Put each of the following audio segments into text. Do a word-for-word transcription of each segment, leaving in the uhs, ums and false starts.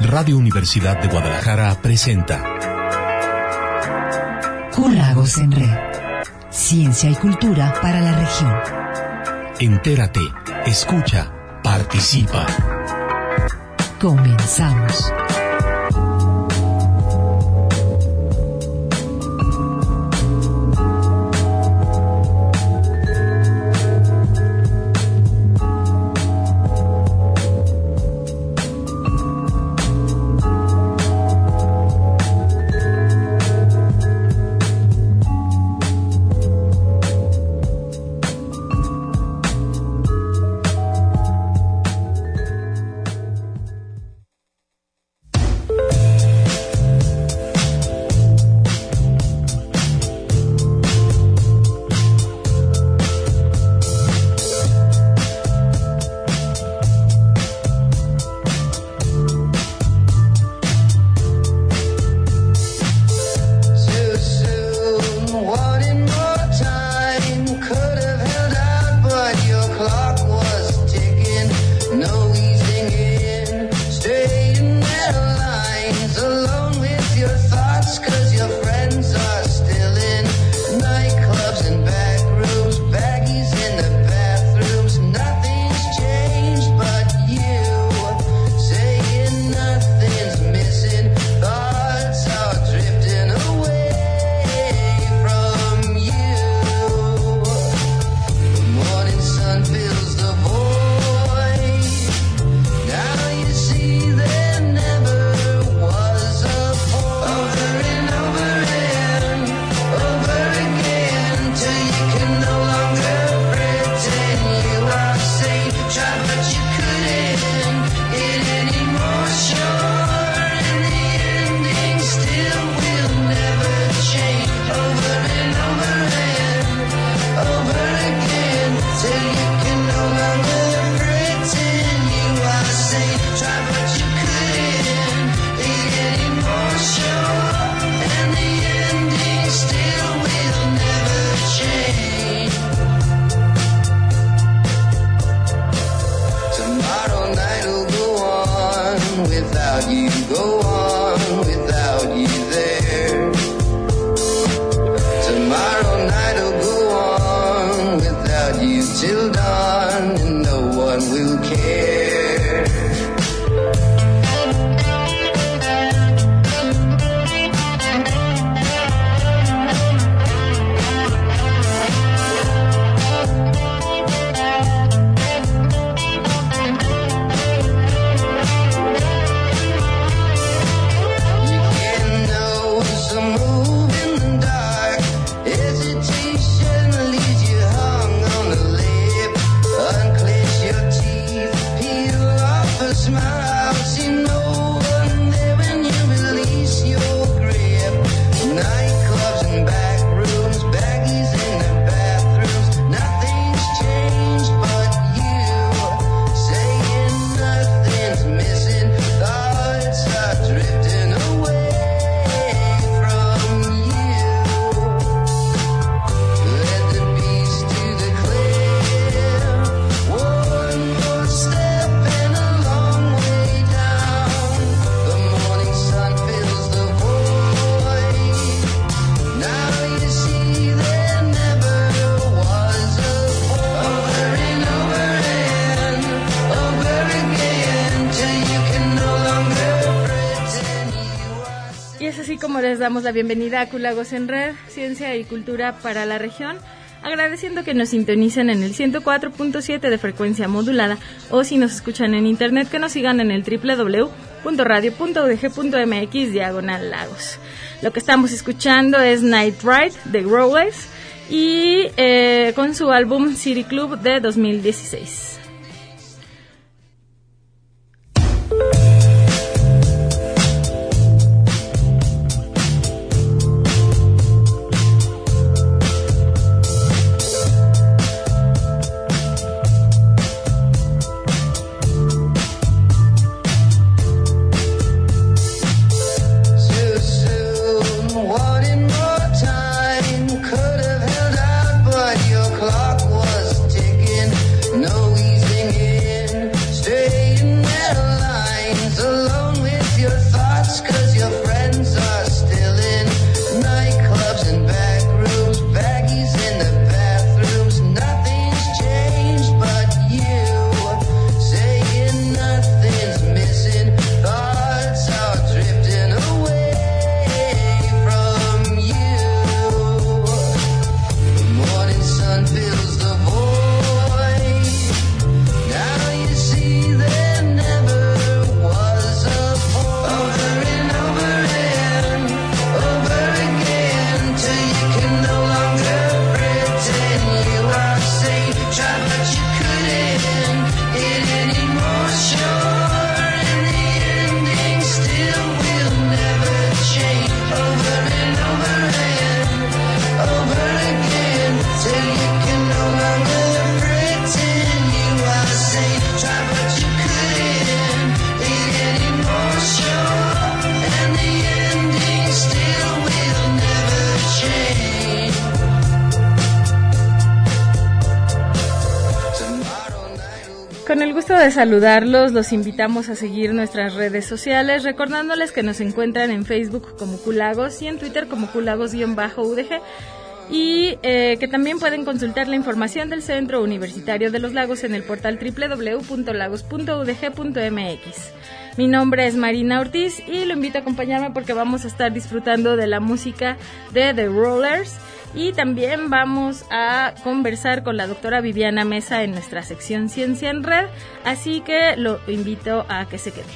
Radio Universidad de Guadalajara presenta Q-Lagos en Red. Ciencia y cultura para la región. Entérate, escucha, participa. Comenzamos. Damos la bienvenida a Q-Lagos en Red, Ciencia y Cultura para la región, agradeciendo que nos sintonicen en el ciento cuatro punto siete de frecuencia modulada o si nos escuchan en internet que nos sigan en el doble u doble u doble u punto radio punto u d g punto m x diagonal lagos. Lo que estamos escuchando es Night Ride de Growways y eh, con su álbum City Club de dos mil dieciséis. Could have held out, but your clock was ticking. No Con el gusto de saludarlos, los invitamos a seguir nuestras redes sociales, recordándoles que nos encuentran en Facebook como Culagos y en Twitter como Culagos-U D G, y eh, que también pueden consultar la información del Centro Universitario de los Lagos en el portal doble u doble u doble u punto lagos punto u d g punto m x. Mi nombre es Marina Ortiz y lo invito a acompañarme porque vamos a estar disfrutando de la música de The Rollers y también vamos a conversar con la doctora Viviana Mesa en nuestra sección Ciencia en Red, así que lo invito a que se quede.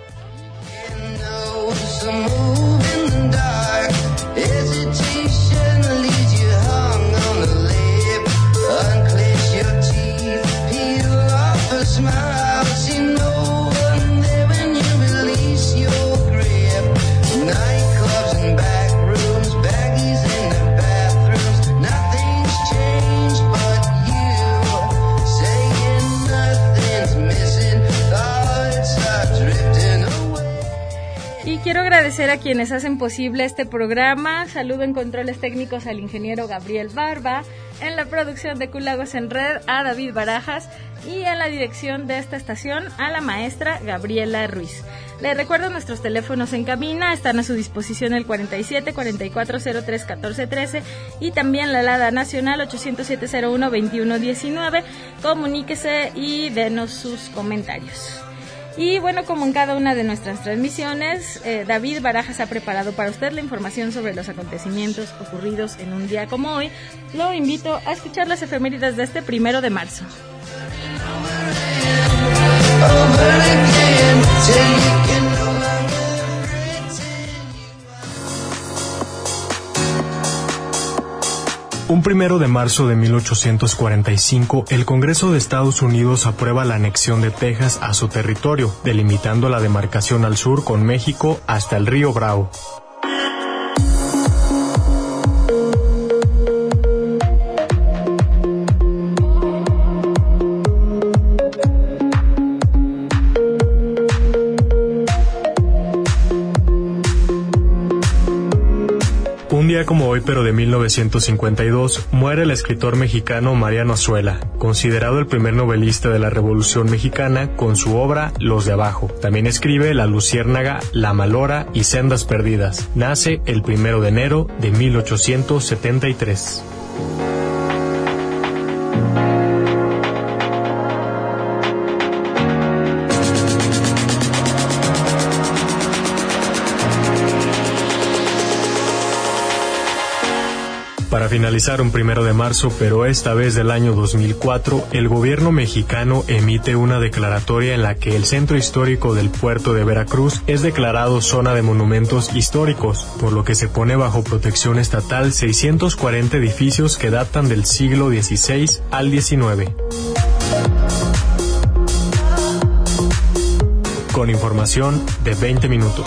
Quiero agradecer a quienes hacen posible este programa. Saludo en controles técnicos al ingeniero Gabriel Barba, en la producción de Culagos en Red a David Barajas y en la dirección de esta estación a la maestra Gabriela Ruiz. Les recuerdo nuestros teléfonos en cabina, están a su disposición el cuarenta y siete, cuarenta y cuatro, cero tres, catorce, trece y también la alada nacional ochocientos siete cero uno, veintiuno diecinueve. Comuníquese y denos sus comentarios. Y bueno, como en cada una de nuestras transmisiones, eh, David Barajas ha preparado para usted la información sobre los acontecimientos ocurridos en un día como hoy. Lo invito a escuchar las efemérides de este primero de marzo. Un primero de marzo de mil ochocientos cuarenta y cinco, el Congreso de Estados Unidos aprueba la anexión de Texas a su territorio, delimitando la demarcación al sur con México hasta el río Bravo. Un día como hoy, pero de mil novecientos cincuenta y dos, muere el escritor mexicano Mariano Azuela, considerado el primer novelista de la Revolución Mexicana con su obra Los de Abajo. También escribe La Luciérnaga, La Malora y Sendas Perdidas. Nace el primero de enero de mil ochocientos setenta y tres. Para finalizar un primero de marzo, pero esta vez del año dos mil cuatro, el gobierno mexicano emite una declaratoria en la que el centro histórico del puerto de Veracruz es declarado zona de monumentos históricos, por lo que se pone bajo protección estatal seiscientos cuarenta edificios que datan del siglo dieciséis al diecinueve. Con información de veinte minutos.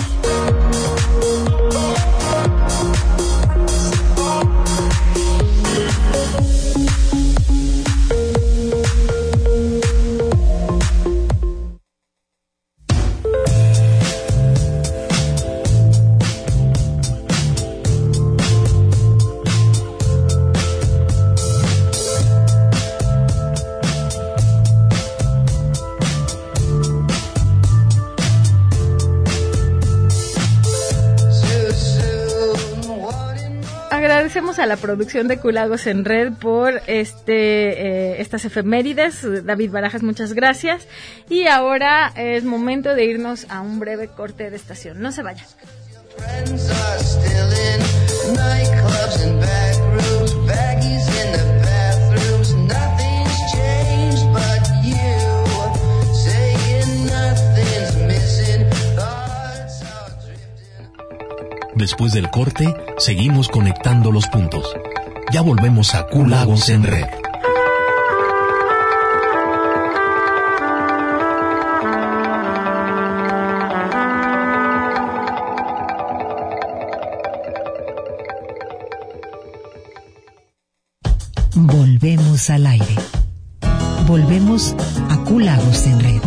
Agradecemos a la producción de Culagos en Red por este eh, estas efemérides. David Barajas, muchas gracias. Y ahora es momento de irnos a un breve corte de estación. No se vayan. Después del corte, seguimos conectando los puntos. Ya volvemos a Culagos en Red. Volvemos al aire. Volvemos a Culagos en Red.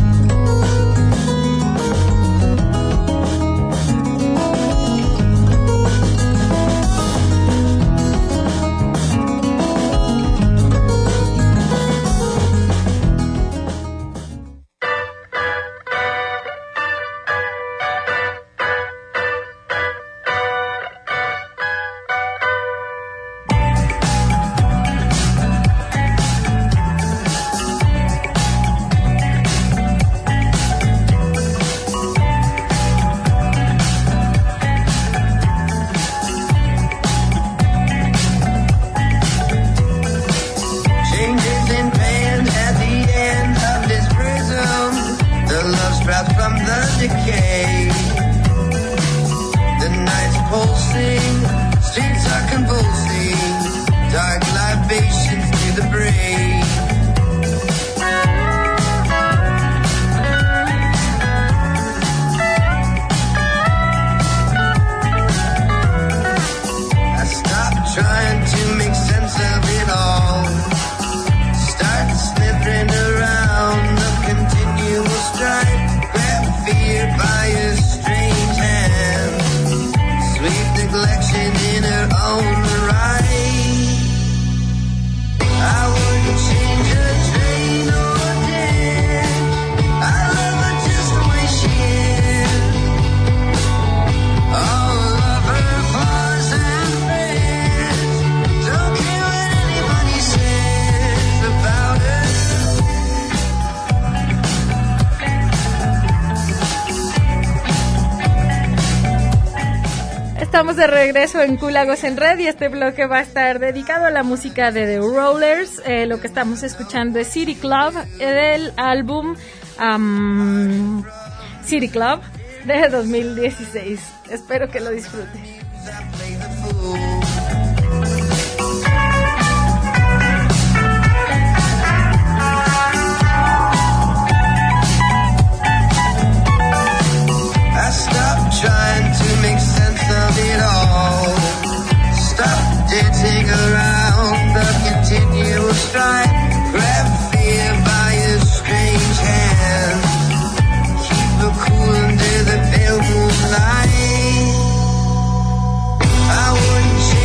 estamos de regreso en Culagos en Red y este bloque va a estar dedicado a la música de The Rollers. Eh, lo que estamos escuchando es City Club, del álbum um, City Club de dos mil dieciséis. Espero que lo disfruten. Trying to make sense of it all. Stop dancing around the continual strife. Grab fear by a strange hand. Keep it cool under the pale moonlight. I wouldn't change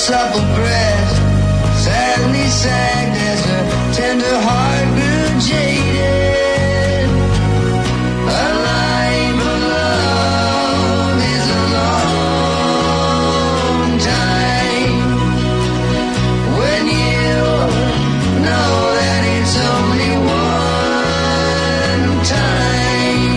supple breast sadly sagged as her tender heart grew jaded. A life of love is a long time when you know that it's only one time.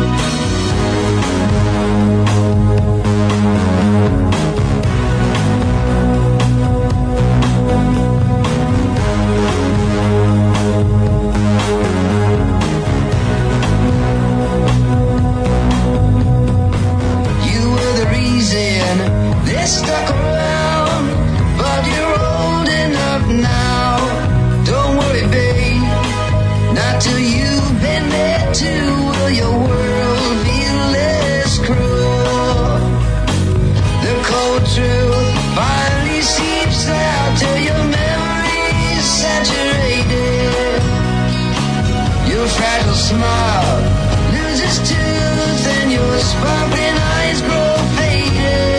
They stuck around, but you're old enough now. Don't worry, babe, not till you've been there too will your world be less cruel. The cold truth finally seeps out till your memory's saturated. Your fragile smile loses tooth and your sparkling eyes grow faded.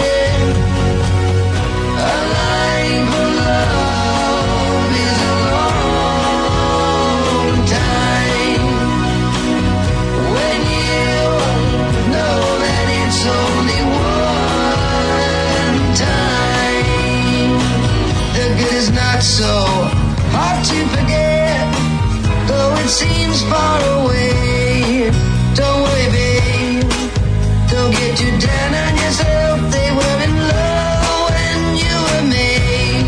So hard to forget, though it seems far away. Don't worry, babe, don't get too down on yourself. They were in love when you were made.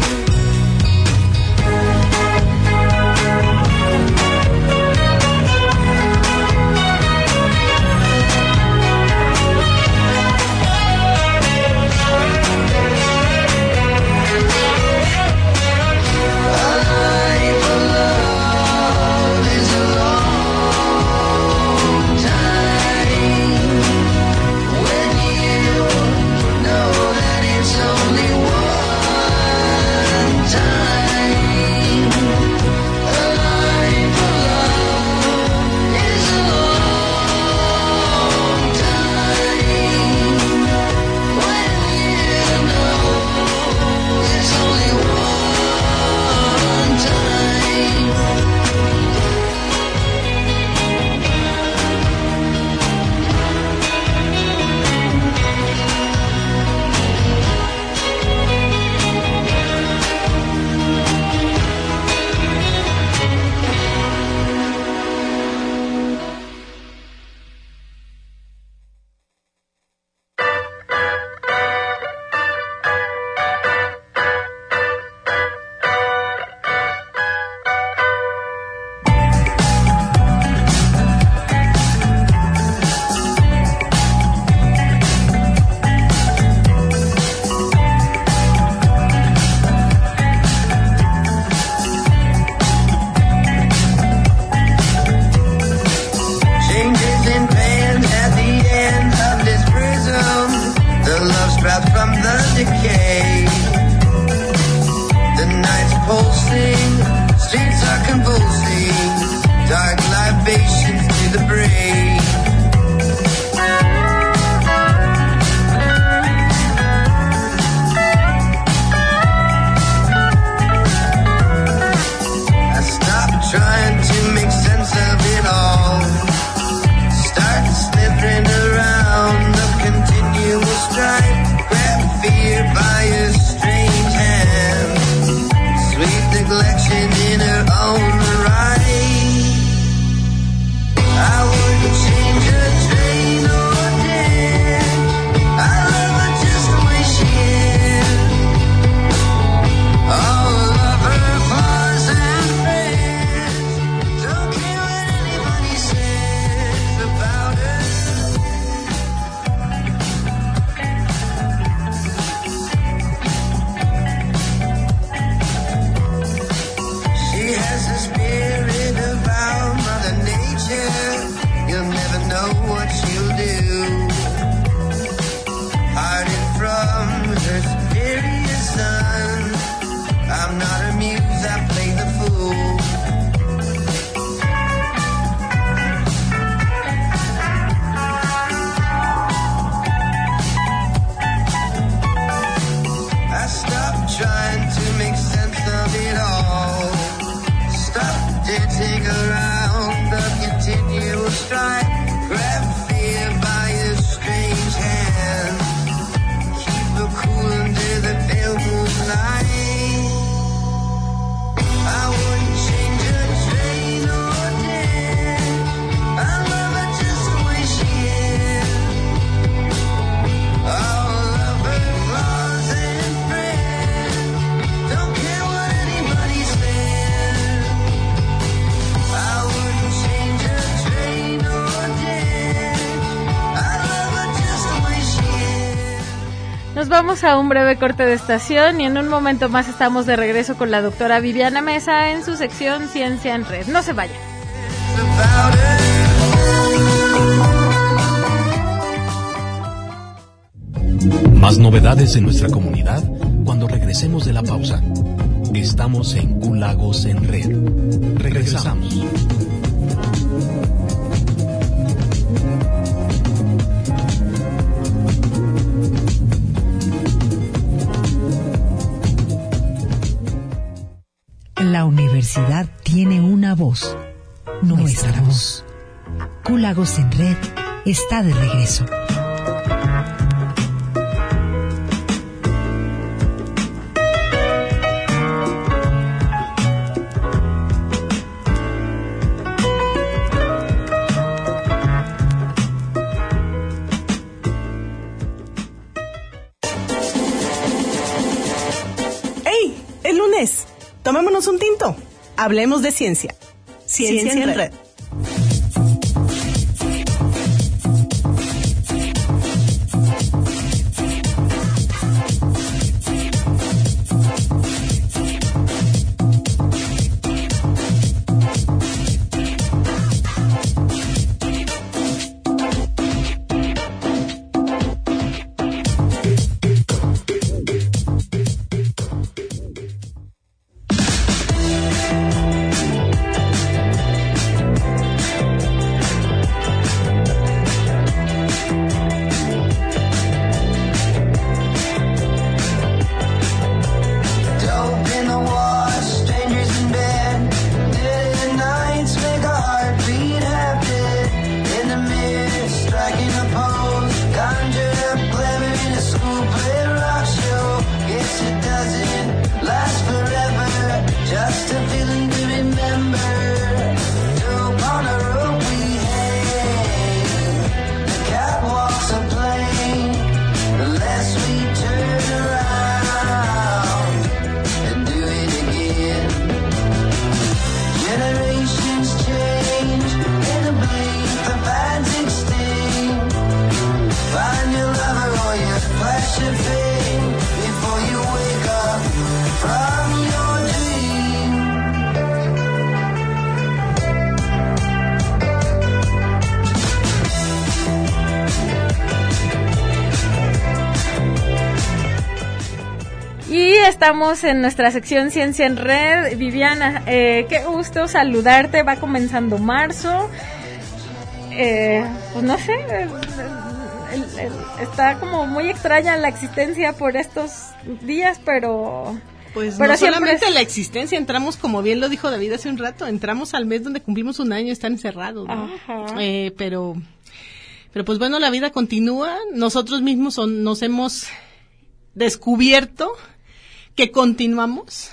nos vamos a un breve corte de estación y en un momento más estamos de regreso con la doctora Viviana Mesa en su sección Ciencia en Red. No se vayan. Más novedades en nuestra comunidad cuando regresemos de la pausa. Estamos en Q Lagos en Red. Regresamos. La universidad tiene una voz, nuestra voz. Q Lagos en Red está de regreso. Tomémonos un tinto. Hablemos de ciencia. Ciencia, ciencia en, en red. red. Estamos en nuestra sección Ciencia en Red. Viviana, eh, qué gusto saludarte. Va comenzando marzo. Eh, pues no sé, el, el, el, está como muy extraña la existencia por estos días, pero... Pues pero no solamente es... la existencia, entramos, como bien lo dijo David hace un rato, entramos al mes donde cumplimos un año, están encerrados, ¿no? Eh, pero, pero pues bueno, la vida continúa. Nosotros mismos son, nos hemos descubierto que continuamos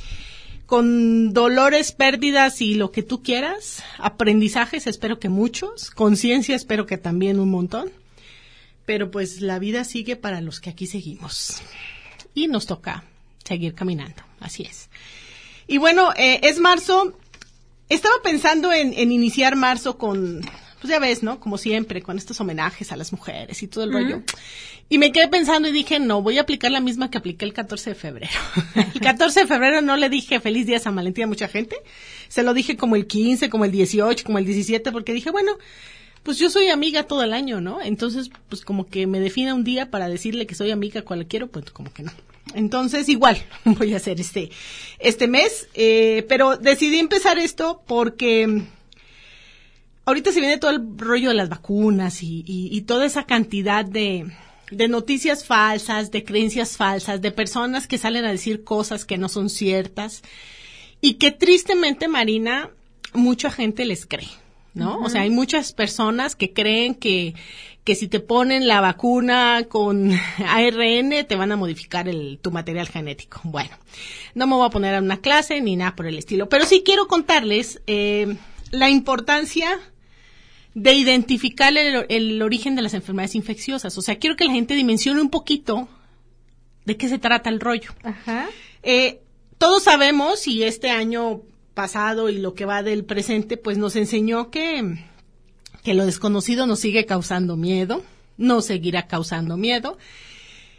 con dolores, pérdidas y lo que tú quieras, aprendizajes, espero que muchos, conciencia, espero que también un montón, pero pues la vida sigue para los que aquí seguimos y nos toca seguir caminando, así es. Y bueno, eh, es marzo, estaba pensando en, en iniciar marzo con, pues ya ves, ¿no? Como siempre, con estos homenajes a las mujeres y todo el mm. rollo. Y me quedé pensando y dije, no, voy a aplicar la misma que apliqué el catorce de febrero. El catorce de febrero no le dije feliz día San Valentín a mucha gente. Se lo dije como el quince, como el dieciocho, como el diecisiete, porque dije, bueno, pues yo soy amiga todo el año, ¿no? Entonces, pues como que me defina un día para decirle que soy amiga cual quiero, pues como que no. Entonces, igual, voy a hacer este, este mes. Eh, pero decidí empezar esto porque... ahorita se viene todo el rollo de las vacunas y, y, y toda esa cantidad de, de noticias falsas, de creencias falsas, de personas que salen a decir cosas que no son ciertas y que tristemente, Marina, mucha gente les cree, ¿no? Uh-huh. O sea, hay muchas personas que creen que, que si te ponen la vacuna con A R N te van a modificar el, tu material genético. Bueno, no me voy a poner a una clase ni nada por el estilo, pero sí quiero contarles eh, la importancia de identificar el, el origen de las enfermedades infecciosas. O sea, quiero que la gente dimensione un poquito de qué se trata el rollo. Ajá. Eh, todos sabemos, y este año pasado y lo que va del presente, pues nos enseñó que, que lo desconocido nos sigue causando miedo, nos seguirá causando miedo.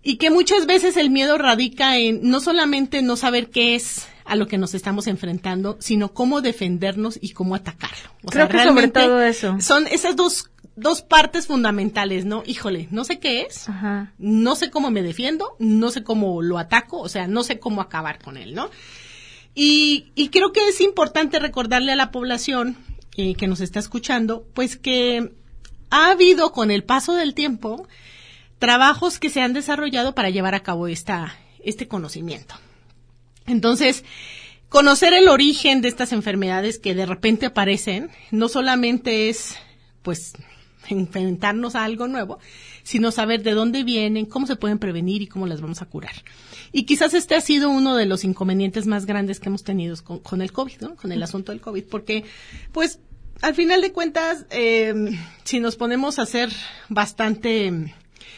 y que muchas veces el miedo radica en no solamente no saber qué es a lo que nos estamos enfrentando, sino cómo defendernos y cómo atacarlo. O Creo sea, que sobre todo eso. Son esas dos dos partes fundamentales, ¿no? Híjole, no sé qué es, Ajá. no sé cómo me defiendo, no sé cómo lo ataco, o sea, no sé cómo acabar con él, ¿no? Y, y creo que es importante recordarle a la población eh, que nos está escuchando, pues que ha habido con el paso del tiempo trabajos que se han desarrollado para llevar a cabo esta, este conocimiento. Entonces, conocer el origen de estas enfermedades que de repente aparecen, no solamente es, pues, enfrentarnos a algo nuevo, sino saber de dónde vienen, cómo se pueden prevenir y cómo las vamos a curar. Y quizás este ha sido uno de los inconvenientes más grandes que hemos tenido con, con el COVID, ¿no? Con el asunto del COVID, porque, pues, al final de cuentas, eh, si nos ponemos a ser bastante,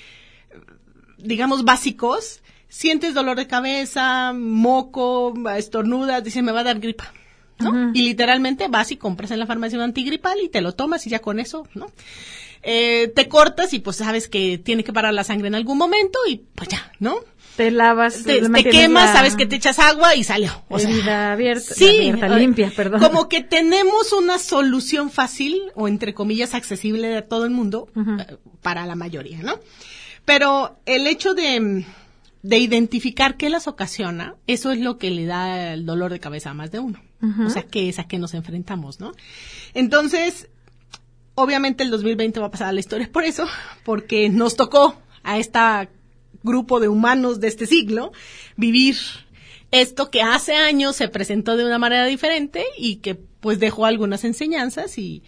digamos, básicos, sientes dolor de cabeza, moco, estornudas, dice, me va a dar gripa, ¿no? Uh-huh. Y literalmente vas y compras en la farmacia un antigripal y te lo tomas y ya con eso, ¿no? Eh, te cortas y pues sabes que tiene que parar la sangre en algún momento y pues ya, ¿no? Te lavas, te, te quemas, la... sabes que te echas agua y salió. O sea, herida abierta, sí, abierta, limpia, perdón. Como que tenemos una solución fácil o entre comillas accesible a todo el mundo, uh-huh, para la mayoría, ¿no? Pero el hecho de, de identificar qué las ocasiona, eso es lo que le da el dolor de cabeza a más de uno. Uh-huh. O sea, qué es a qué nos enfrentamos, ¿no? Entonces, obviamente el dos mil veinte va a pasar a la historia por eso, porque nos tocó a esta grupo de humanos de este siglo vivir esto que hace años se presentó de una manera diferente y que pues dejó algunas enseñanzas y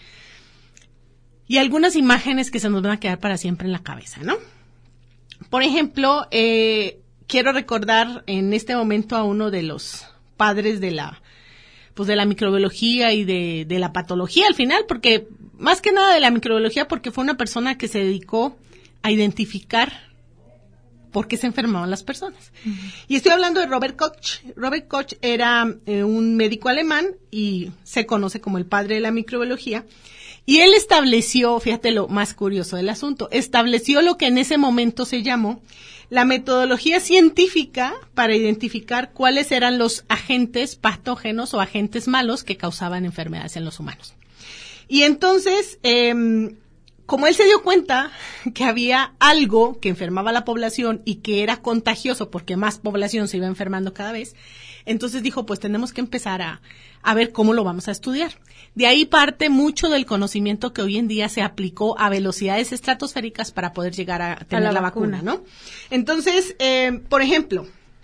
y algunas imágenes que se nos van a quedar para siempre en la cabeza, ¿no? Por ejemplo, eh, quiero recordar en este momento a uno de los padres de la pues de la microbiología y de, de la patología al final, porque más que nada de la microbiología, porque fue una persona que se dedicó a identificar por qué se enfermaban las personas. Uh-huh. Y estoy hablando de Robert Koch. Robert Koch era eh, un médico alemán y se conoce como el padre de la microbiología. Y él estableció, fíjate lo más curioso del asunto, estableció lo que en ese momento se llamó la metodología científica para identificar cuáles eran los agentes patógenos o agentes malos que causaban enfermedades en los humanos. Y entonces, eh, como él se dio cuenta que había algo que enfermaba a la población y que era contagioso porque más población se iba enfermando cada vez, entonces dijo, pues tenemos que empezar a, a ver cómo lo vamos a estudiar. De ahí parte mucho del conocimiento que hoy en día se aplicó a velocidades estratosféricas para poder llegar a tener a la, la vacuna, vacuna, ¿no? Entonces, eh, por ejemplo,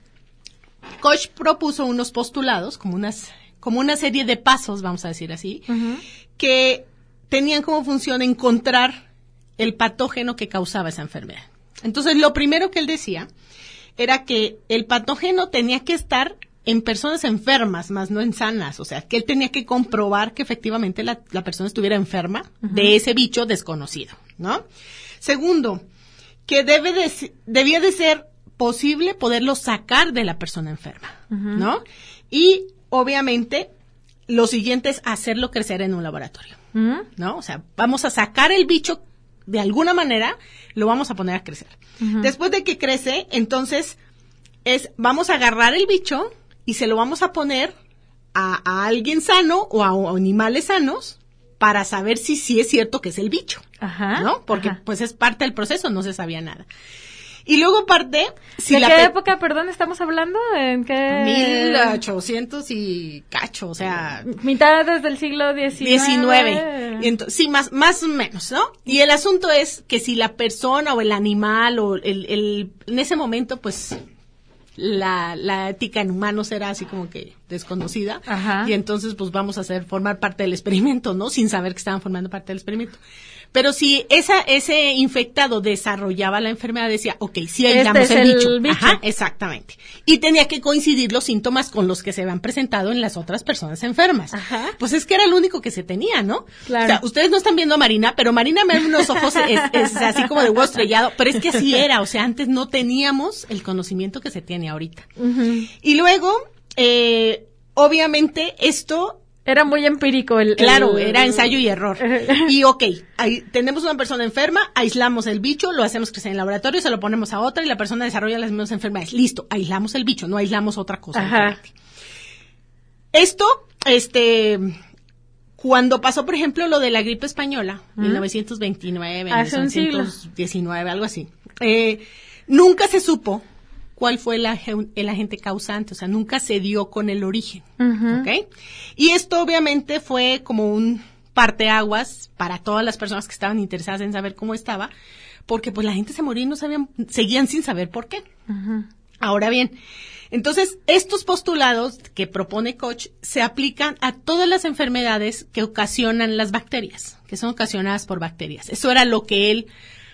Koch propuso unos postulados, como unas, como una serie de pasos, vamos a decir así, uh-huh, que tenían como función encontrar el patógeno que causaba esa enfermedad. Entonces, lo primero que él decía era que el patógeno tenía que estar en personas enfermas, más no en sanas. O sea, que él tenía que comprobar que efectivamente la, la persona estuviera enferma, uh-huh, de ese bicho desconocido, ¿no? Segundo, que debe de, debía de ser posible poderlo sacar de la persona enferma, uh-huh, ¿no? Y, obviamente, lo siguiente es hacerlo crecer en un laboratorio. ¿No? O sea, vamos a sacar el bicho de alguna manera, lo vamos a poner a crecer. Uh-huh. Después de que crece, entonces, es, vamos a agarrar el bicho y se lo vamos a poner a, a alguien sano o a, a animales sanos para saber si sí es cierto que es el bicho. Ajá. ¿No? Porque, ajá, pues es parte del proceso, no se sabía nada. Y luego parte... Si ¿De la qué pe- época, perdón, estamos hablando? ¿En qué? mil ochocientos y cacho, o sea... Mitad desde el siglo diecinueve. diecinueve. Ento- sí, más, más o menos, ¿no? Y el asunto es que si la persona o el animal o el, el en ese momento, pues, la, la ética en humanos era así como que desconocida. Ajá. Y entonces, pues, vamos a hacer, formar parte del experimento, ¿no? Sin saber que estaban formando parte del experimento. Pero si esa, ese infectado desarrollaba la enfermedad, decía, ok, sí hallamos este el, es bicho. el bicho. Ajá, exactamente. Y tenía que coincidir los síntomas con los que se habían presentado en las otras personas enfermas. Ajá. Pues es que era lo único que se tenía, ¿no? Claro. O sea, ustedes no están viendo a Marina, pero Marina me abre unos ojos, es, es así como de huevo estrellado, pero es que así era. O sea, antes no teníamos el conocimiento que se tiene ahorita. Uh-huh. Y luego, eh, obviamente, esto Era muy empírico el... Claro, el, era ensayo y error. Y ok, ahí tenemos una persona enferma, aislamos el bicho, lo hacemos crecer en el laboratorio, se lo ponemos a otra y la persona desarrolla las mismas enfermedades. Listo, aislamos el bicho, no aislamos otra cosa. Ajá. Esto, este... Cuando pasó, por ejemplo, lo de la gripe española, ¿Mm? mil novecientos veintinueve, hace mil novecientos diecinueve, algo así, eh, nunca se supo cuál fue el, ag- el agente causante, o sea, nunca se dio con el origen, uh-huh. ¿ok? Y esto obviamente fue como un parteaguas para todas las personas que estaban interesadas en saber cómo estaba, porque pues la gente se moría y no sabían, seguían sin saber por qué. Uh-huh. Ahora bien, entonces, estos postulados que propone Koch se aplican a todas las enfermedades que ocasionan las bacterias, que son ocasionadas por bacterias. Eso era lo que él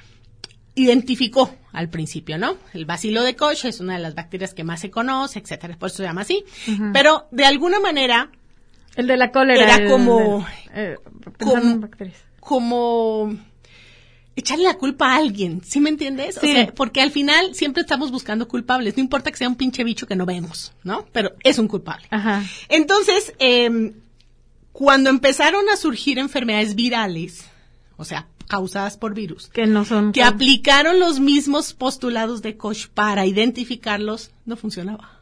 identificó al principio, ¿no? El bacilo de Koch es una de las bacterias que más se conoce, etcétera, por eso se llama así. Uh-huh. Pero, de alguna manera... El de la cólera. Era el, como... El, eh, como, en bacterias. como... echarle la culpa a alguien, ¿sí me entiendes? Sí. O sea, porque al final siempre estamos buscando culpables, no importa que sea un pinche bicho que no vemos, ¿no? Pero es un culpable. Ajá. Entonces, eh, cuando empezaron a surgir enfermedades virales, o sea, causadas por virus, que no son... que con... aplicaron los mismos postulados de Koch para identificarlos, no funcionaba.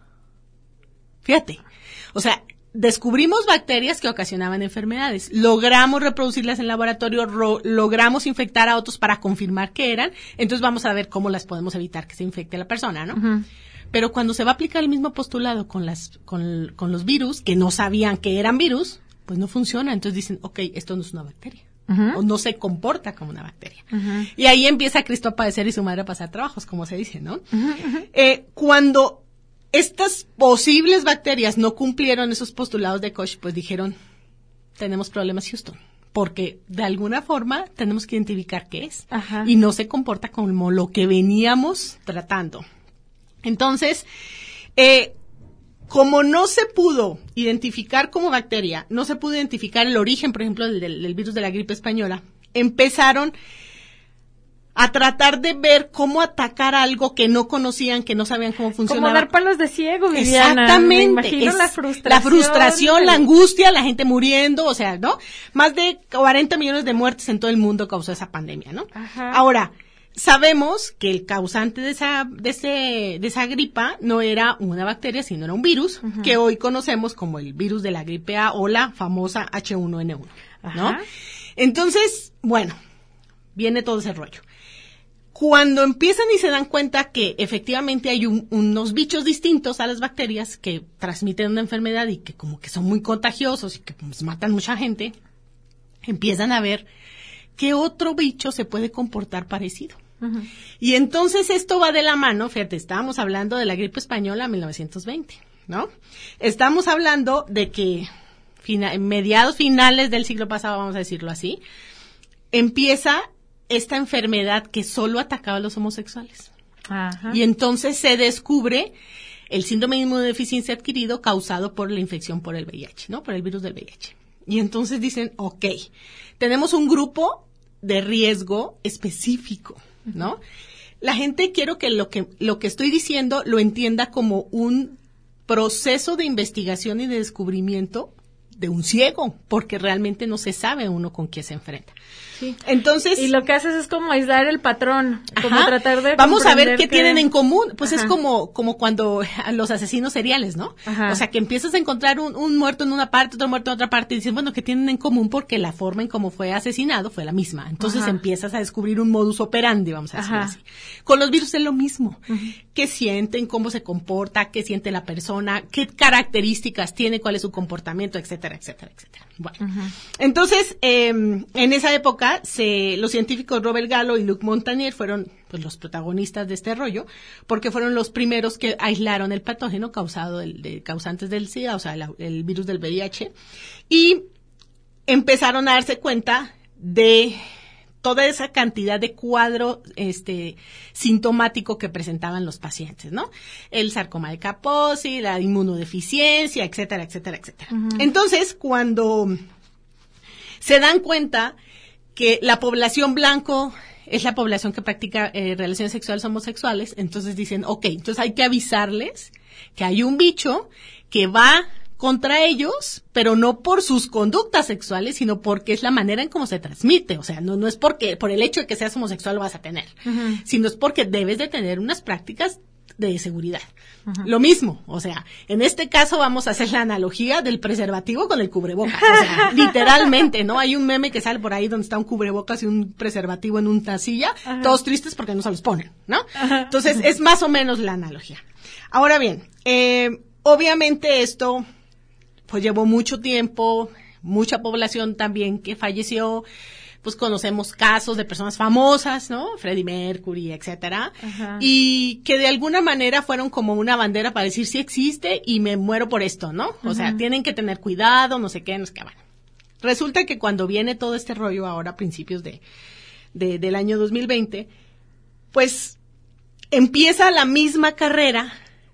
Fíjate, o sea... Descubrimos bacterias que ocasionaban enfermedades, logramos reproducirlas en laboratorio, ro- logramos infectar a otros para confirmar que eran, entonces vamos a ver cómo las podemos evitar que se infecte la persona, ¿no? Uh-huh. Pero cuando se va a aplicar el mismo postulado con las con, con los virus, que no sabían que eran virus, pues no funciona, entonces dicen, ok, esto no es una bacteria, uh-huh. o no se comporta como una bacteria. Uh-huh. Y ahí empieza Cristo a padecer y su madre a pasar trabajos, como se dice, ¿no? Uh-huh. Eh, cuando... estas posibles bacterias no cumplieron esos postulados de Koch, pues dijeron, tenemos problemas Houston, porque de alguna forma tenemos que identificar qué es. Ajá. Y no se comporta como lo que veníamos tratando. Entonces, eh, como no se pudo identificar como bacteria, no se pudo identificar el origen, por ejemplo, del, del virus de la gripe española, empezaron a tratar de ver cómo atacar algo que no conocían, que no sabían cómo funcionaba. Como dar palos de ciego, Viviana. Exactamente. Me imagino es la frustración. La frustración, la angustia, la gente muriendo, o sea, ¿no? Más de cuarenta millones de muertes en todo el mundo causó esa pandemia, ¿no? Ajá. Ahora, sabemos que el causante de esa, de ese, de esa gripa no era una bacteria, sino era un virus, uh-huh. que hoy conocemos como el virus de la gripe A o la famosa H uno N uno, ¿no? Ajá. Entonces, bueno, viene todo ese rollo. Cuando empiezan y se dan cuenta que efectivamente hay un, unos bichos distintos a las bacterias que transmiten una enfermedad y que como que son muy contagiosos y que pues, matan mucha gente, empiezan a ver qué otro bicho se puede comportar parecido. Uh-huh. Y entonces esto va de la mano, fíjate, estábamos hablando de la gripe española en mil novecientos veinte, ¿no? Estamos hablando de que fina, en mediados finales del siglo pasado, vamos a decirlo así, empieza esta enfermedad que solo atacaba a los homosexuales. Ajá. Y entonces se descubre el síndrome de inmunodeficiencia adquirido causado por la infección por el V I H, ¿no? Por el virus del V I H. Y entonces dicen, ok, tenemos un grupo de riesgo específico, ¿no? Uh-huh. La gente quiero que lo que lo que estoy diciendo lo entienda como un proceso de investigación y de descubrimiento de un ciego, porque realmente no se sabe uno con qué se enfrenta. Sí. Entonces, y lo que haces es como aislar el patrón, como ajá, tratar de vamos a ver qué que... tienen en común, pues ajá. es como como cuando los asesinos seriales, ¿no? Ajá. O sea, que empiezas a encontrar un, un muerto en una parte, otro muerto en otra parte, y dices, bueno, ¿qué tienen en común? Porque la forma en cómo fue asesinado fue la misma. Entonces ajá. empiezas a descubrir un modus operandi, vamos a decirlo ajá. así. Con los virus es lo mismo. Uh-huh. ¿Qué sienten? ¿Cómo se comporta? ¿Qué siente la persona? ¿Qué características tiene? ¿Cuál es su comportamiento? Etcétera, etcétera, etcétera. Bueno, uh-huh. entonces, eh, en esa época, Se, los científicos Robert Gallo y Luc Montagnier fueron pues los protagonistas de este rollo, porque fueron los primeros que aislaron el patógeno causado del, de causantes del SIDA, o sea, la, el virus del V I H, y empezaron a darse cuenta de toda esa cantidad de cuadro este sintomático que presentaban los pacientes, ¿no? El sarcoma de Kaposi, la inmunodeficiencia, etcétera, etcétera, etcétera. Uh-huh. Entonces, cuando se dan cuenta que la población blanco es la población que practica eh, relaciones sexuales homosexuales, entonces dicen, ok, entonces hay que avisarles que hay un bicho que va contra ellos, pero no por sus conductas sexuales, sino porque es la manera en cómo se transmite. O sea, no, no es porque por el hecho de que seas homosexual lo vas a tener, uh-huh. sino es porque debes de tener unas prácticas de seguridad. Uh-huh. Lo mismo, o sea, en este caso vamos a hacer la analogía del preservativo con el cubrebocas, o sea, literalmente, ¿no? Hay un meme que sale por ahí donde está un cubrebocas y un preservativo en una silla, uh-huh. todos tristes porque no se los ponen, ¿no? Uh-huh. Entonces, es más o menos la analogía. Ahora bien, eh, obviamente esto, pues llevó mucho tiempo, mucha población también que falleció. Pues conocemos casos de personas famosas, ¿no? Freddie Mercury, etcétera. Ajá. Y que de alguna manera fueron como una bandera para decir sí existe y me muero por esto, ¿no? Ajá. O sea, tienen que tener cuidado, no sé qué, no sé qué. Bueno, resulta que cuando viene todo este rollo ahora a principios de, de del año dos mil veinte, pues empieza la misma carrera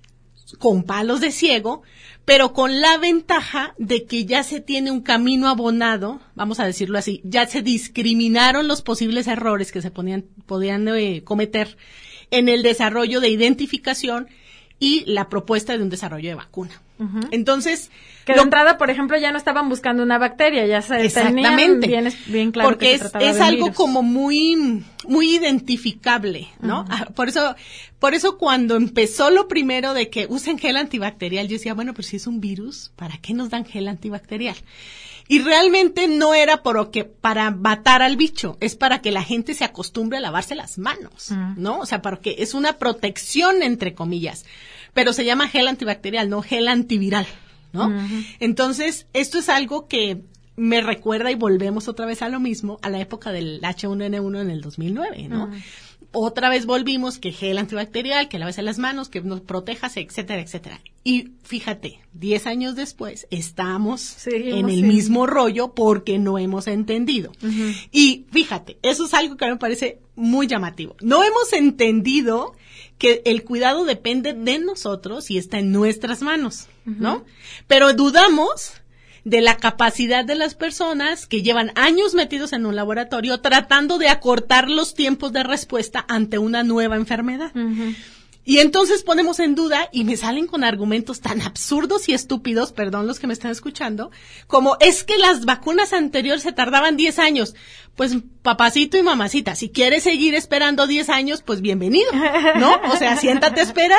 con palos de ciego, pero con la ventaja de que ya se tiene un camino abonado, vamos a decirlo así, ya se discriminaron los posibles errores que se ponían, podían eh, cometer en el desarrollo de identificación y la propuesta de un desarrollo de vacuna. Uh-huh. Entonces, que de lo, entrada, por ejemplo, ya no estaban buscando una bacteria, ya se tenían bien, bien claro porque que se trataba es, es de algo virus. Como muy muy identificable, ¿no? Uh-huh. Por eso por eso cuando empezó lo primero de que usen gel antibacterial, yo decía, bueno, pero si es un virus, ¿para qué nos dan gel antibacterial? Y realmente no era por que, para matar al bicho, es para que la gente se acostumbre a lavarse las manos, uh-huh. ¿no? O sea, para que es una protección, entre comillas, pero se llama gel antibacterial, no gel antiviral, ¿no? Uh-huh. Entonces, esto es algo que me recuerda, y volvemos otra vez a lo mismo, a la época del H uno N uno en el dos mil nueve, ¿no? Uh-huh. Otra vez volvimos que gel antibacterial, que laves las manos, que nos protejas, etcétera, etcétera. Y fíjate, diez años después estamos Seguimos en el en... mismo rollo porque no hemos entendido. Uh-huh. Y fíjate, eso es algo que me parece muy llamativo. No hemos entendido que el cuidado depende de nosotros y está en nuestras manos, uh-huh. ¿no? Pero dudamos de la capacidad de las personas que llevan años metidos en un laboratorio tratando de acortar los tiempos de respuesta ante una nueva enfermedad. Uh-huh. Y entonces ponemos en duda y me salen con argumentos tan absurdos y estúpidos, perdón los que me están escuchando, como es que las vacunas anteriores se tardaban diez años. Pues papacito y mamacita, si quieres seguir esperando diez años, pues bienvenido, ¿no? O sea, siéntate a esperar.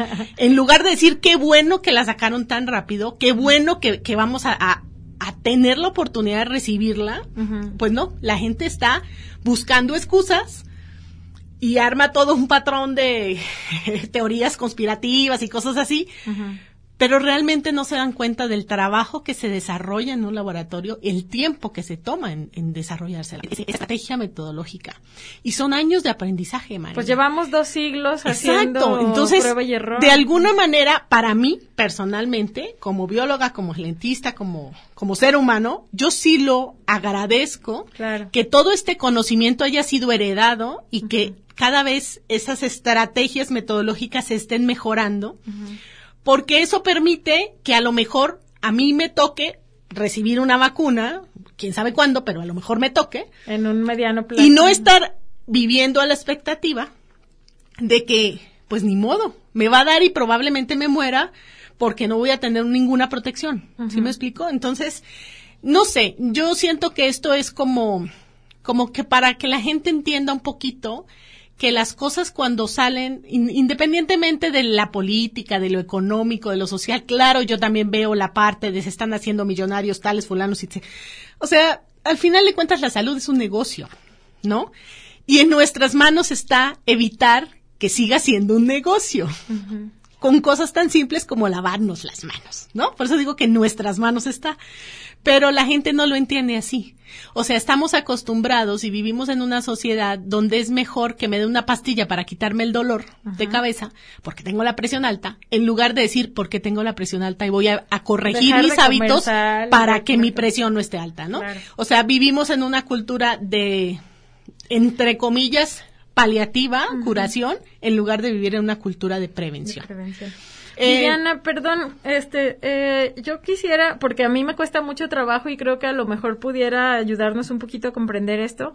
En lugar de decir qué bueno que la sacaron tan rápido, qué bueno que, que vamos a, a, a tener la oportunidad de recibirla, uh-huh. pues no, la gente está buscando excusas y arma todo un patrón de teorías conspirativas y cosas así, uh-huh. pero realmente no se dan cuenta del trabajo que se desarrolla en un laboratorio, el tiempo que se toma en, en desarrollarse la estrategia metodológica. Y son años de aprendizaje, María. Pues llevamos dos siglos haciendo Exacto. Entonces, prueba y error. De alguna manera, para mí, personalmente, como bióloga, como lentista, como, como ser humano, yo sí lo agradezco, claro. que todo este conocimiento haya sido heredado y uh-huh. que cada vez esas estrategias metodológicas se estén mejorando, uh-huh. porque eso permite que a lo mejor a mí me toque recibir una vacuna, quién sabe cuándo, pero a lo mejor me toque. En un mediano plazo. Y no estar viviendo a la expectativa de que, pues ni modo, me va a dar y probablemente me muera porque no voy a tener ninguna protección. Uh-huh. ¿Sí me explico? Entonces, no sé, yo siento que esto es como, como que para que la gente entienda un poquito que las cosas cuando salen, in, independientemente de la política, de lo económico, de lo social, claro, yo también veo la parte de se están haciendo millonarios tales fulanos y se, o sea, al final de cuentas la salud es un negocio, ¿no? Y en nuestras manos está evitar que siga siendo un negocio. Uh-huh. Con cosas tan simples como lavarnos las manos, ¿no? Por eso digo que en nuestras manos está. Pero la gente no lo entiende así. O sea, estamos acostumbrados y vivimos en una sociedad donde es mejor que me dé una pastilla para quitarme el dolor uh-huh. de cabeza, porque tengo la presión alta, en lugar de decir porque tengo la presión alta y voy a, a corregir Dejar mis hábitos para que mi presión no esté alta, ¿no? Claro. O sea, vivimos en una cultura de, entre comillas, paliativa, uh-huh. curación, en lugar de vivir en una cultura de prevención. De prevención. Eh, Diana, perdón, este, eh, yo quisiera, porque a mí me cuesta mucho trabajo y creo que a lo mejor pudiera ayudarnos un poquito a comprender esto.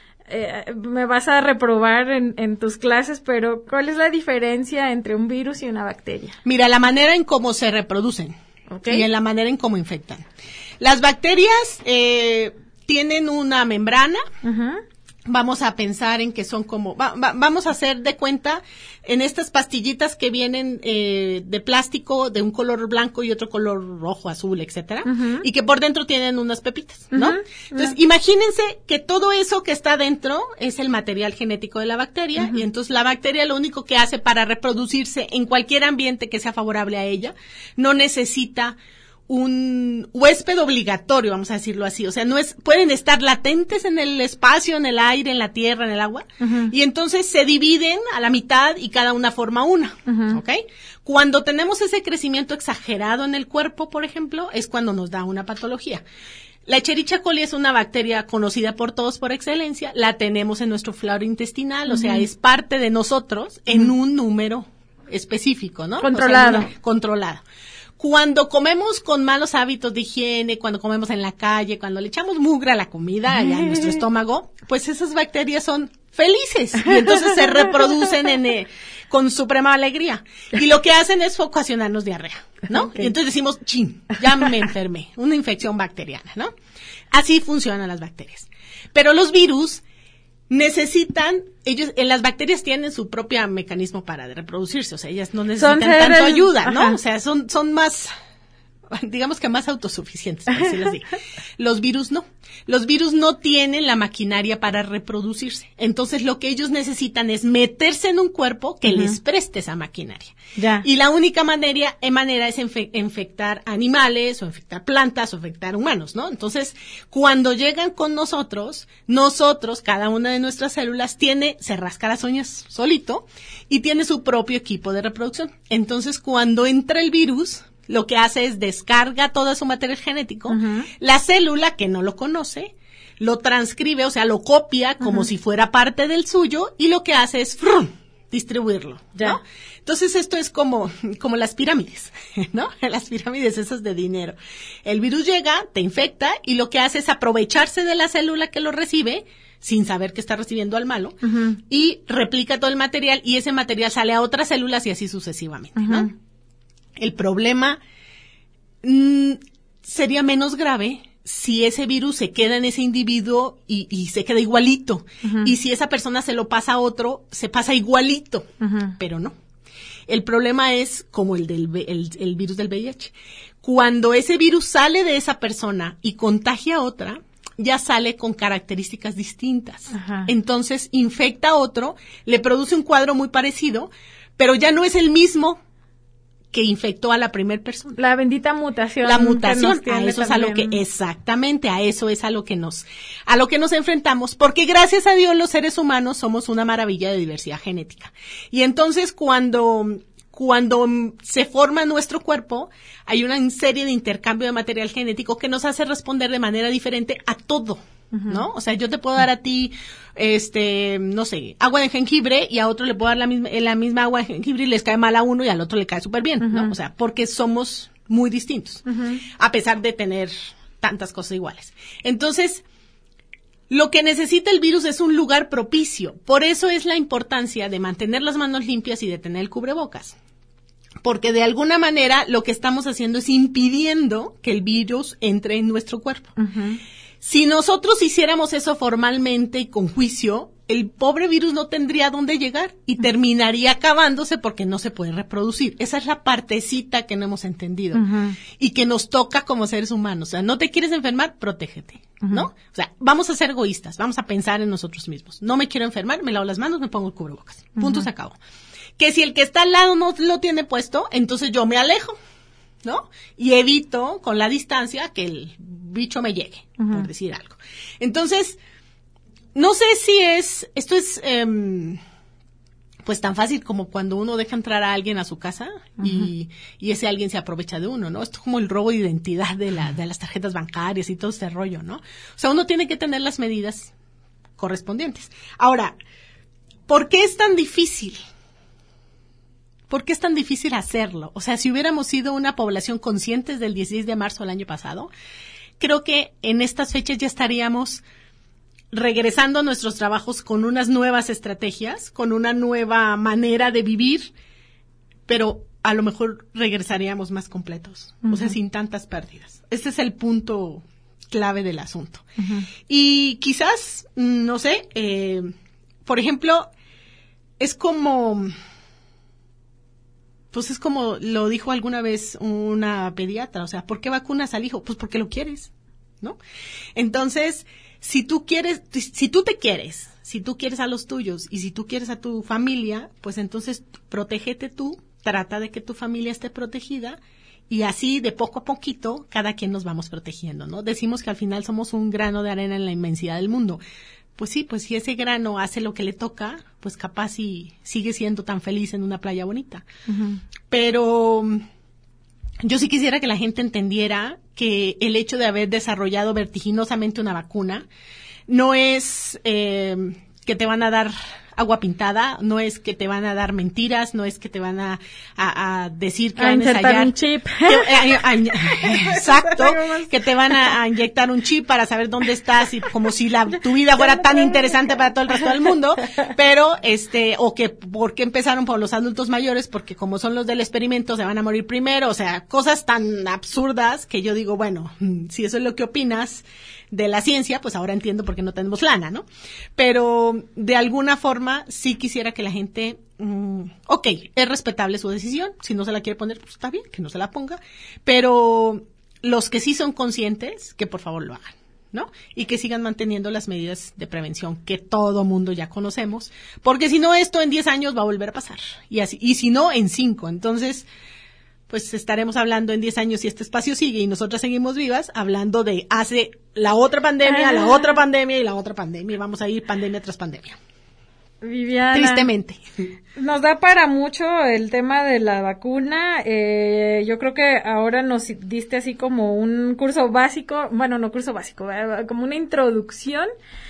Eh, me vas a reprobar en, en tus clases, pero ¿cuál es la diferencia entre un virus y una bacteria? Mira, la manera en cómo se reproducen. Okay. Y en la manera en cómo infectan. Las bacterias eh, tienen una membrana. Uh-huh. Vamos a pensar en que son como, va, va, vamos a hacer de cuenta en estas pastillitas que vienen eh, de plástico de un color blanco y otro color rojo, azul, etcétera, uh-huh. y que por dentro tienen unas pepitas, ¿no? Uh-huh. Entonces, uh-huh. imagínense que todo eso que está dentro es el material genético de la bacteria, uh-huh. y entonces la bacteria lo único que hace para reproducirse en cualquier ambiente que sea favorable a ella, no necesita un huésped obligatorio, vamos a decirlo así, o sea, no es, pueden estar latentes en el espacio, en el aire, en la tierra, en el agua, uh-huh. y entonces se dividen a la mitad y cada una forma una, uh-huh. ¿ok? Cuando tenemos ese crecimiento exagerado en el cuerpo, por ejemplo, es cuando nos da una patología. La Escherichia coli es una bacteria conocida por todos por excelencia, la tenemos en nuestro flora intestinal, uh-huh. o sea, es parte de nosotros en uh-huh. un número específico, ¿no? Controlado. O sea, una, controlado. Cuando comemos con malos hábitos de higiene, cuando comemos en la calle, cuando le echamos mugre a la comida y a nuestro estómago, pues esas bacterias son felices y entonces se reproducen en, eh, con suprema alegría. Y lo que hacen es ocasionarnos diarrea, ¿no? Okay. Y entonces decimos, chin, ya me enfermé, una infección bacteriana, ¿no? Así funcionan las bacterias. Pero los virus necesitan, ellos, eh, las bacterias tienen su propio mecanismo para reproducirse, o sea, ellas no necesitan tanto el... ayuda, ¿no? Ajá. O sea, son, son más, digamos que más autosuficientes, por decirlo así. Los virus no. Los virus no tienen la maquinaria para reproducirse. Entonces, lo que ellos necesitan es meterse en un cuerpo que uh-huh. les preste esa maquinaria. Ya. Y la única manera, eh, manera es infe- infectar animales, o infectar plantas, o infectar humanos, ¿no? Entonces, cuando llegan con nosotros, nosotros, cada una de nuestras células tiene, se rasca las uñas solito, y tiene su propio equipo de reproducción. Entonces, cuando entra el virus, lo que hace es descarga todo su material genético, uh-huh. la célula que no lo conoce, lo transcribe, o sea, lo copia como uh-huh. si fuera parte del suyo, y lo que hace es ¡frum!, distribuirlo, ya. ¿no? Entonces esto es como, como las pirámides, ¿no? Las pirámides esas de dinero. El virus llega, te infecta, y lo que hace es aprovecharse de la célula que lo recibe, sin saber que está recibiendo al malo, uh-huh. y replica todo el material, y ese material sale a otras células y así sucesivamente, uh-huh. ¿no? El problema mmm, sería menos grave si ese virus se queda en ese individuo y, y se queda igualito. Uh-huh. Y si esa persona se lo pasa a otro, se pasa igualito. Uh-huh. Pero no. El problema es como el del el, el virus del V I H. Cuando ese virus sale de esa persona y contagia a otra, ya sale con características distintas. Uh-huh. Entonces infecta a otro, le produce un cuadro muy parecido, pero ya no es el mismo que infectó a la primera persona. La bendita mutación. La mutación, a eso es a lo que, exactamente, a eso es a lo que nos, a lo que nos enfrentamos, porque gracias a Dios los seres humanos somos una maravilla de diversidad genética. Y entonces cuando, cuando se forma nuestro cuerpo, hay una serie de intercambio de material genético que nos hace responder de manera diferente a todo. ¿No? O sea, yo te puedo dar a ti, este, no sé, agua de jengibre, y a otro le puedo dar la misma, la misma agua de jengibre y les cae mal a uno y al otro le cae súper bien, uh-huh. ¿no? O sea, porque somos muy distintos, uh-huh. a pesar de tener tantas cosas iguales. Entonces, lo que necesita el virus es un lugar propicio. Por eso es la importancia de mantener las manos limpias y de tener el cubrebocas. Porque de alguna manera lo que estamos haciendo es impidiendo que el virus entre en nuestro cuerpo. Uh-huh. Si nosotros hiciéramos eso formalmente y con juicio, el pobre virus no tendría dónde llegar y terminaría acabándose porque no se puede reproducir. Esa es la partecita que no hemos entendido uh-huh. y que nos toca como seres humanos. O sea, no te quieres enfermar, protégete, uh-huh. ¿no? O sea, vamos a ser egoístas, vamos a pensar en nosotros mismos. No me quiero enfermar, me lavo las manos, me pongo el cubrebocas. Punto, uh-huh. se acabó. Que si el que está al lado no lo tiene puesto, entonces yo me alejo, ¿no? Y evito con la distancia que el bicho me llegue, uh-huh. por decir algo. Entonces, no sé si es, esto es, eh, pues tan fácil como cuando uno deja entrar a alguien a su casa uh-huh. y, y ese alguien se aprovecha de uno, ¿no? Esto es como el robo de identidad de la, de las tarjetas bancarias y todo este rollo, ¿no? O sea, uno tiene que tener las medidas correspondientes. Ahora, ¿por qué es tan difícil? ¿Por qué es tan difícil hacerlo? O sea, si hubiéramos sido una población consciente del dieciséis de marzo del año pasado, creo que en estas fechas ya estaríamos regresando a nuestros trabajos con unas nuevas estrategias, con una nueva manera de vivir, pero a lo mejor regresaríamos más completos, uh-huh. o sea, sin tantas pérdidas. Ese es el punto clave del asunto. Uh-huh. Y quizás, no sé, eh, por ejemplo, es como, pues es como lo dijo alguna vez una pediatra, o sea, ¿por qué vacunas al hijo? Pues porque lo quieres, ¿no? Entonces, si tú quieres, si tú te quieres, si tú quieres a los tuyos y si tú quieres a tu familia, pues entonces protégete tú, trata de que tu familia esté protegida y así de poco a poquito cada quien nos vamos protegiendo, ¿no? Decimos que al final somos un grano de arena en la inmensidad del mundo. Pues sí, pues si ese grano hace lo que le toca, pues capaz y sigue siendo tan feliz en una playa bonita. Uh-huh. Pero yo sí quisiera que la gente entendiera que el hecho de haber desarrollado vertiginosamente una vacuna no es eh, que te van a dar agua pintada, no es que te van a dar mentiras, no es que te van a, a, a decir que a van a ensayar un chip. Que, a, a, a, exacto, que te van a, a inyectar un chip para saber dónde estás y como si la, tu vida fuera tan interesante para todo el resto del mundo, pero este, o que por qué empezaron por los adultos mayores, porque como son los del experimento se van a morir primero, o sea, cosas tan absurdas que yo digo, bueno, si eso es lo que opinas de la ciencia, pues ahora entiendo por qué no tenemos lana, ¿no? Pero de alguna forma sí quisiera que la gente, mmm, ok, es respetable su decisión, si no se la quiere poner, pues está bien, que no se la ponga, pero los que sí son conscientes, que por favor lo hagan, ¿no? Y que sigan manteniendo las medidas de prevención que todo mundo ya conocemos, porque si no esto en diez años va a volver a pasar, y así, y si no en cinco, entonces pues estaremos hablando en diez años si este espacio sigue y nosotras seguimos vivas, hablando de hace la otra pandemia, la otra pandemia y la otra pandemia, y vamos a ir pandemia tras pandemia. Viviana, tristemente. Nos da para mucho el tema de la vacuna. Eh, yo creo que ahora nos diste así como un curso básico, bueno, no curso básico, como una introducción.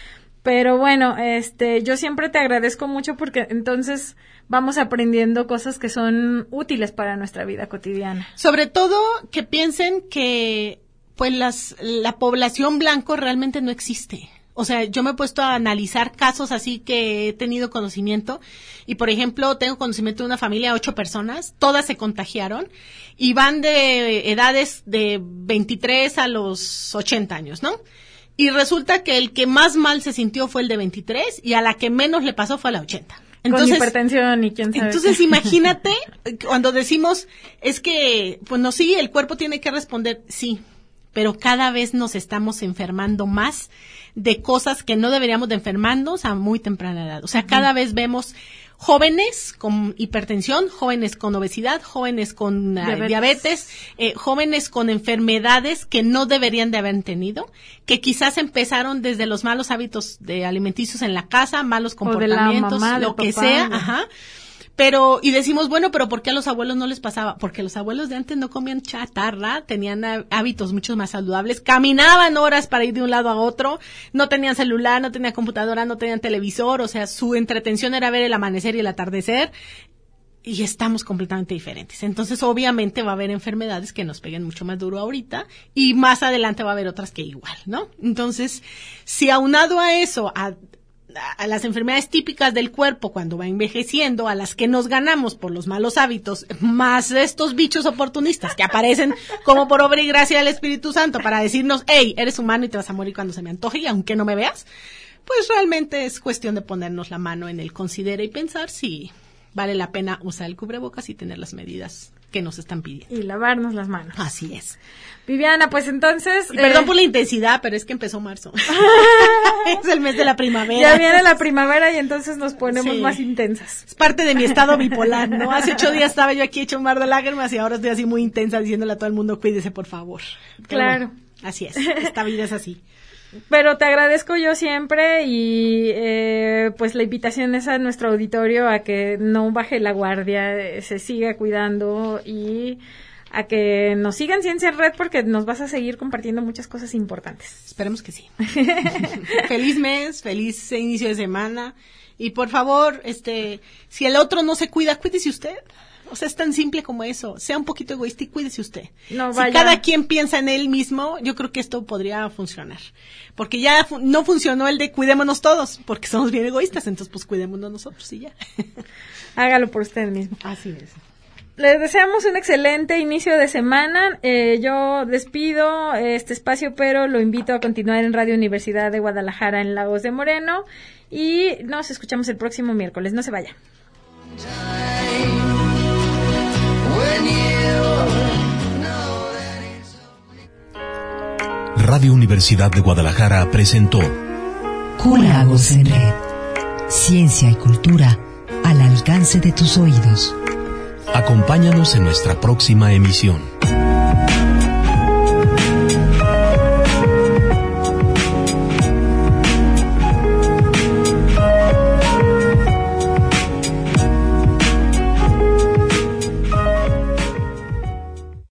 Pero bueno, este, yo siempre te agradezco mucho porque entonces vamos aprendiendo cosas que son útiles para nuestra vida cotidiana. Sobre todo que piensen que, pues, las, la población blanco realmente no existe. O sea, yo me he puesto a analizar casos así que he tenido conocimiento y, por ejemplo, tengo conocimiento de una familia de ocho personas, todas se contagiaron y van de edades de veintitrés a los ochenta años, ¿no? Y resulta que el que más mal se sintió fue el de veintitrés y a la que menos le pasó fue a la ochenta. Entonces, con hipertensión y quién sabe. Entonces, qué. Imagínate, cuando decimos, es que, pues no, sí, el cuerpo tiene que responder, sí, pero cada vez nos estamos enfermando más de cosas que no deberíamos de enfermarnos a muy temprana edad. O sea, cada uh-huh. vez vemos jóvenes con hipertensión, jóvenes con obesidad, jóvenes con uh, diabetes, diabetes eh, jóvenes con enfermedades que no deberían de haber tenido, que quizás empezaron desde los malos hábitos de alimenticios en la casa, malos comportamientos, mamá, lo que papá, sea, ¿no? Ajá. Pero, y decimos, bueno, pero ¿por qué a los abuelos no les pasaba? Porque los abuelos de antes no comían chatarra, tenían hábitos mucho más saludables, caminaban horas para ir de un lado a otro, no tenían celular, no tenían computadora, no tenían televisor, o sea, su entretención era ver el amanecer y el atardecer, y estamos completamente diferentes. Entonces, obviamente va a haber enfermedades que nos peguen mucho más duro ahorita, y más adelante va a haber otras que igual, ¿no? Entonces, si aunado a eso, a a las enfermedades típicas del cuerpo cuando va envejeciendo, a las que nos ganamos por los malos hábitos, más estos bichos oportunistas que aparecen como por obra y gracia del Espíritu Santo para decirnos, hey, eres humano y te vas a morir cuando se me antoje y aunque no me veas, pues realmente es cuestión de ponernos la mano en el considera y pensar si vale la pena usar el cubrebocas y tener las medidas que nos están pidiendo. Y lavarnos las manos. Así es. Viviana, pues entonces... Y perdón eh... por la intensidad, pero es que empezó marzo. Es el mes de la primavera. Ya viene la primavera y entonces nos ponemos sí. más intensas. Es parte de mi estado bipolar, ¿no? Hace ocho días estaba yo aquí hecho un mar de lágrimas y ahora estoy así muy intensa diciéndole a todo el mundo, cuídese, por favor. Pero claro. Bueno, así es, esta vida es así. Pero te agradezco yo siempre y eh, pues la invitación es a nuestro auditorio a que no baje la guardia, eh, se siga cuidando y a que nos sigan Ciencia en Red porque nos vas a seguir compartiendo muchas cosas importantes. Esperemos que sí. Feliz mes, feliz inicio de semana y por favor, este, si el otro no se cuida, cuídese usted. O sea, es tan simple como eso. Sea un poquito egoísta y cuídese usted. No, si vaya. cada quien piensa en él mismo, yo creo que esto podría funcionar. Porque ya fu- no funcionó el de cuidémonos todos, porque somos bien egoístas, entonces pues cuidémonos nosotros y ya. Hágalo por usted mismo. Así es. les deseamos un excelente inicio de semana. Eh, yo despido este espacio, pero lo invito a continuar en Radio Universidad de Guadalajara en Lagos de Moreno y nos escuchamos el próximo miércoles. No se vaya. Radio Universidad de Guadalajara presentó Q Lagos en Red. Ciencia y cultura al alcance de tus oídos. Acompáñanos en nuestra próxima emisión.